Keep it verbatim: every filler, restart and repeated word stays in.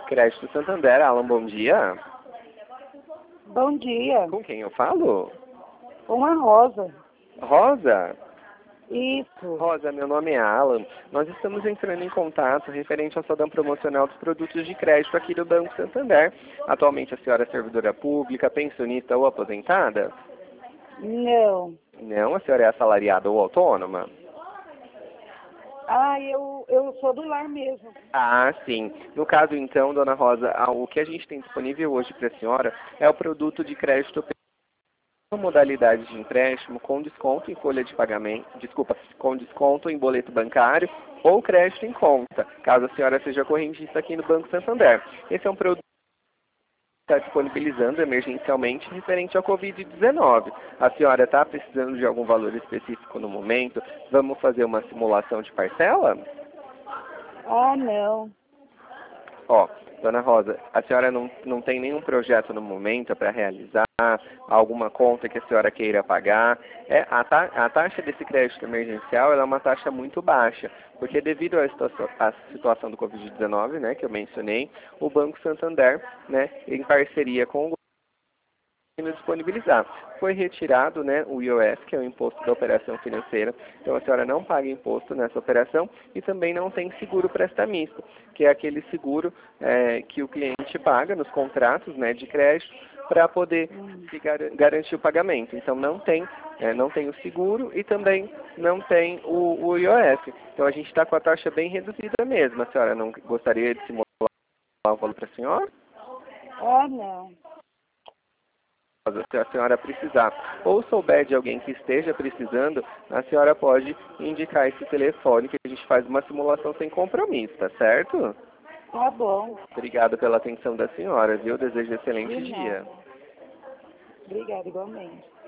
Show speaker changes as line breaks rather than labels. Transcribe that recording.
Crédito Santander, Alan, bom dia.
Bom dia.
Com quem eu falo?
Com a Rosa.
Rosa?
Isso.
Rosa, meu nome é Alan. Nós estamos entrando em contato referente ao saldo promocional dos produtos de crédito aqui do Banco Santander. Atualmente a senhora é servidora pública, pensionista ou aposentada?
Não.
Não, a senhora é assalariada ou autônoma?
Ah, eu, eu sou do lar mesmo.
Ah, sim. No caso, então, dona Rosa, o que a gente tem disponível hoje para a senhora é o produto de crédito com modalidade de empréstimo com desconto em folha de pagamento, desculpa, com desconto em boleto bancário ou crédito em conta, caso a senhora seja correntista aqui no Banco Santander. Esse é um produto que está disponibilizando emergencialmente referente ao covid dezenove. A senhora está precisando de algum valor específico no momento? Vamos fazer uma simulação de parcela?
Ah, não.
Ó, dona Rosa, a senhora não, não tem nenhum projeto no momento para realizar, alguma conta que a senhora queira pagar. É, a, ta, a taxa desse crédito emergencial ela é uma taxa muito baixa, porque devido à situação, à situação do covid dezenove, né, que eu mencionei, o Banco Santander, né, em parceria com o disponibilizar. Foi retirado, né, o I O F, que é o Imposto da Operação Financeira, então a senhora não paga imposto nessa operação e também não tem seguro prestamisto, que é aquele seguro é, que o cliente paga nos contratos, né, de crédito para poder se gar garantir o pagamento. Então não tem, é, não tem o seguro e também não tem o, o I O F. Então a gente está com a taxa bem reduzida mesmo. A senhora não gostaria de simular o valor para a senhora?
Ah, não.
Se a senhora precisar ou souber de alguém que esteja precisando, a senhora pode indicar esse telefone que a gente faz uma simulação sem compromisso, tá certo?
Tá bom.
Obrigado pela atenção da senhora, viu? Desejo um excelente
De
dia.
nada. Obrigada, igualmente.